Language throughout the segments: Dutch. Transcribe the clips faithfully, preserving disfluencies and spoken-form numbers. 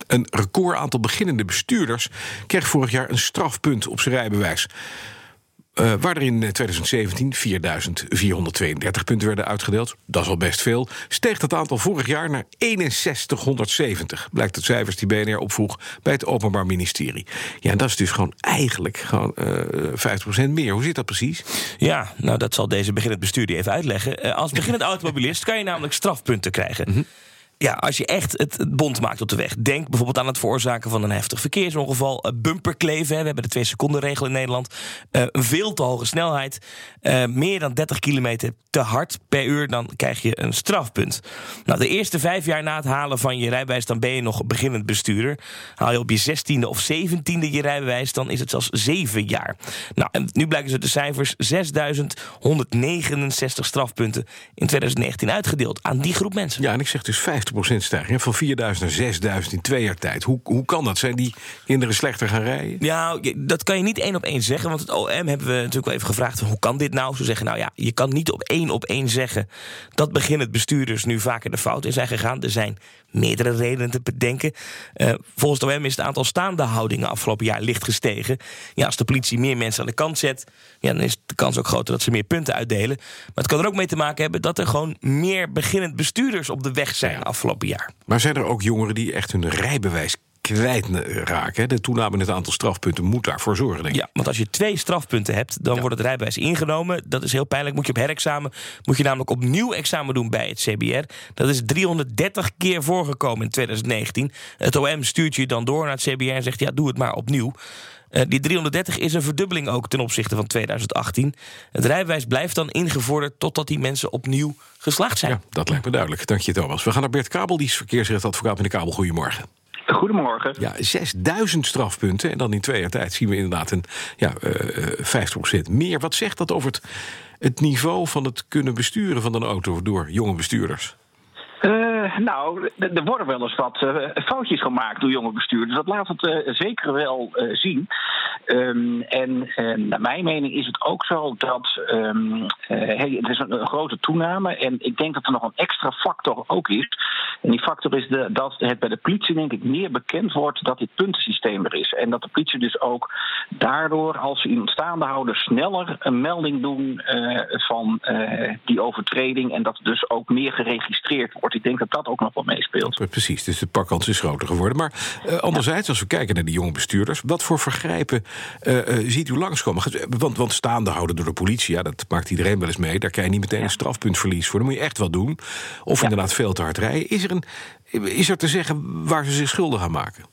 Een record aantal beginnende bestuurders kreeg vorig jaar een strafpunt op zijn rijbewijs. Uh, waar er in twintig zeventien vierduizend vierhonderdtweeëndertig punten werden uitgedeeld. Dat is al best veel. Steeg dat aantal vorig jaar naar eenenzestighonderdzeventig. Blijkt uit cijfers die B N R opvroeg bij het Openbaar Ministerie. Ja, en dat is dus gewoon eigenlijk gewoon uh, vijftig procent meer. Hoe zit dat precies? Ja, nou dat zal deze beginnend bestuurder even uitleggen. Uh, als beginnend automobilist kan je namelijk strafpunten krijgen. Mm-hmm. Ja, als je echt het, het bont maakt op de weg. Denk bijvoorbeeld aan het veroorzaken van een heftig verkeersongeval. Uh, bumperkleven, hè, we hebben de twee seconden regel in Nederland. Uh, een veel te hoge snelheid. Uh, meer dan dertig kilometer te hard per uur. Dan krijg je een strafpunt. Nou, de eerste vijf jaar na het halen van je rijbewijs, dan ben je nog beginnend bestuurder. Haal je op je zestiende of zeventiende je rijbewijs, dan is het zelfs zeven jaar. Nou, en nu blijken ze de cijfers zesduizend honderdnegenenzestig strafpunten in twintig negentien uitgedeeld aan die groep mensen. Ja, en ik zeg dus vijftig procent stijging. Van vierduizend naar zesduizend in twee jaar tijd. Hoe, hoe kan dat? Zijn die kinderen slechter gaan rijden? Ja, dat kan je niet één op één zeggen. Want het O M hebben we natuurlijk wel even gevraagd, hoe kan dit nou? Ze zeggen, nou ja, je kan niet op één op één zeggen dat beginnend bestuurders nu vaker de fout in zijn gegaan. Er zijn meerdere redenen te bedenken. Uh, volgens het O M is het aantal staande houdingen afgelopen jaar licht gestegen. Ja, als de politie meer mensen aan de kant zet, ja, dan is de kans ook groter dat ze meer punten uitdelen. Maar het kan er ook mee te maken hebben dat er gewoon meer beginnend bestuurders op de weg zijn ja. afgelopen jaar. Maar zijn er ook jongeren die echt hun rijbewijs kwijtraken? De toename in het aantal strafpunten moet daarvoor zorgen, denk ik. Ja, want als je twee strafpunten hebt, dan ja. wordt het rijbewijs ingenomen. Dat is heel pijnlijk. Moet je op herexamen, moet je namelijk opnieuw examen doen bij het C B R. Dat is driehonderddertig keer voorgekomen in twintig negentien. Het O M stuurt je dan door naar het C B R en zegt, ja, doe het maar opnieuw. Uh, die driehonderddertig is een verdubbeling ook ten opzichte van twintig achttien. Het rijbewijs blijft dan ingevorderd totdat die mensen opnieuw geslaagd zijn. Ja, dat lijkt me duidelijk. Dank je, Thomas. We gaan naar Bert Kabel, die is verkeersrechtadvocaat met de Kabel. Goedemorgen. Goedemorgen. Ja, zesduizend strafpunten. En dan in twee jaar tijd zien we inderdaad een ja, uh, vijftig procent meer. Wat zegt dat over het, het niveau van het kunnen besturen van een auto door jonge bestuurders? Uh, nou, er worden wel eens wat uh, foutjes gemaakt door jonge bestuurders. Dat laat het uh, zeker wel uh, zien. Um, en uh, naar mijn mening is het ook zo dat um, uh, hey, het is een, een grote toename. En ik denk dat er nog een extra factor ook is. En die factor is de, dat het bij de politie denk ik meer bekend wordt dat dit puntensysteem er is. En dat de politie dus ook daardoor, als ze iemand staande houden, sneller een melding doen uh, van uh, die overtreding. En dat dus ook meer geregistreerd wordt. Ik denk dat dat ook nog wel meespeelt. Ja, precies, dus de pakkans is groter geworden. Maar uh, anderzijds, ja. als we kijken naar die jonge bestuurders, wat voor vergrijpen uh, uh, ziet u langskomen? Want, want staande houden door de politie, ja, dat maakt iedereen wel eens mee. Daar krijg je niet meteen ja. een strafpuntverlies voor. Dan moet je echt wat doen. Of ja. inderdaad veel te hard rijden. Is er, een, is er te zeggen waar ze zich schuldig aan maken?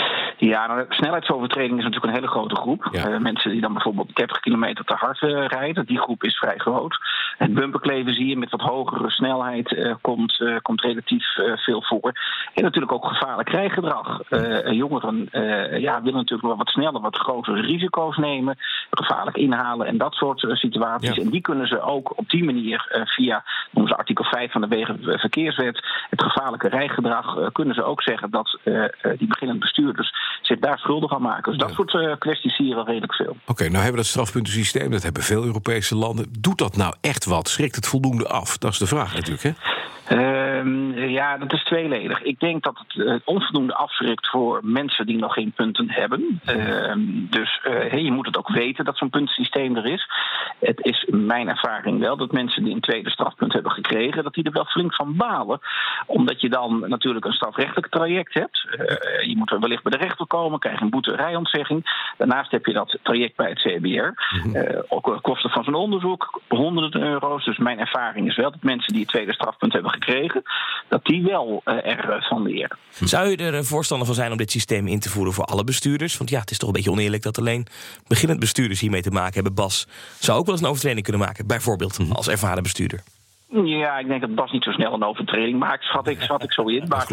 Ja, nou, snelheidsovertreding is natuurlijk een hele grote groep. Ja. Uh, mensen die dan bijvoorbeeld dertig kilometer te hard uh, rijden, die groep is vrij groot. Het bumperkleven zie je met wat hogere snelheid uh, komt, uh, komt relatief uh, veel voor. En natuurlijk ook gevaarlijk rijgedrag. Uh, jongeren uh, ja, willen natuurlijk wel wat sneller, wat grotere risico's nemen, gevaarlijk inhalen en dat soort uh, situaties. Ja. En die kunnen ze ook op die manier uh, via, noemen ze artikel vijf van de Wegenverkeerswet, het gevaarlijke rijgedrag, uh, kunnen ze ook zeggen dat uh, uh, die beginnend bestuurders zich daar schuldig aan maken. Dus dat ja. soort uh, kwesties zie je wel redelijk veel. Oké, okay, nou hebben we dat strafpuntensysteem, dat hebben veel Europese landen. Doet dat nou echt wat? Schrikt het voldoende af? Dat is de vraag natuurlijk, hè? Uh, ja, dat is tweeledig. Ik denk dat het uh, onvoldoende afschrikt voor mensen die nog geen punten hebben. Uh, dus uh, hey, je moet het ook weten dat zo'n puntensysteem er is. Het is in mijn ervaring wel dat mensen die een tweede strafpunt hebben gekregen, dat die er wel flink van balen. Omdat je dan natuurlijk een strafrechtelijk traject hebt. Uh, je moet er wellicht bij de rechter komen, krijg een boete rijontzegging. Daarnaast heb je dat traject bij het C B R. Uh, ook kosten van zo'n onderzoek, honderden euro's. Dus mijn ervaring is wel dat mensen die het tweede strafpunt hebben gekregen, dat die wel uh, ervan leren. Zou je er voorstander van zijn om dit systeem in te voeren voor alle bestuurders? Want ja, het is toch een beetje oneerlijk dat alleen beginnend bestuurders hiermee te maken hebben. Bas zou ook wel eens een overtreding kunnen maken, bijvoorbeeld als ervaren bestuurder. Ja, ik denk dat Bas niet zo snel een overtreding maakt, schat ik, schat ik zo in. Maar,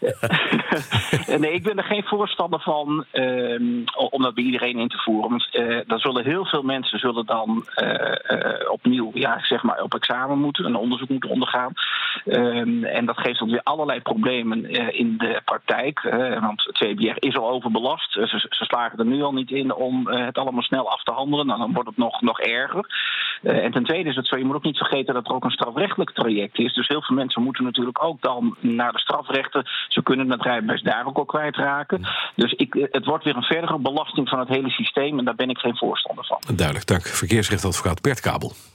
nee, ik ben er geen voorstander van um, om dat bij iedereen in te voeren. Want uh, er zullen heel veel mensen zullen dan uh, uh, opnieuw, ja, zeg maar, op examen moeten, een onderzoek moeten ondergaan. Um, en dat geeft ons weer allerlei problemen uh, in de praktijk. Uh, want het C B R is al overbelast. Uh, ze, ze slagen er nu al niet in om uh, het allemaal snel af te handelen. Nou, dan wordt het nog, nog erger. Uh, en ten tweede is het zo, je moet ook niet vergeten dat er ook een strafrechtelijk traject is. Dus heel veel mensen moeten natuurlijk ook dan naar de strafrechten. Ze kunnen het rijbewijs daar ook al kwijtraken. Dus ik, het wordt weer een verdere belasting van het hele systeem en daar ben ik geen voorstander van. Duidelijk, dank. Verkeersrechtadvocaat Bert Kabel.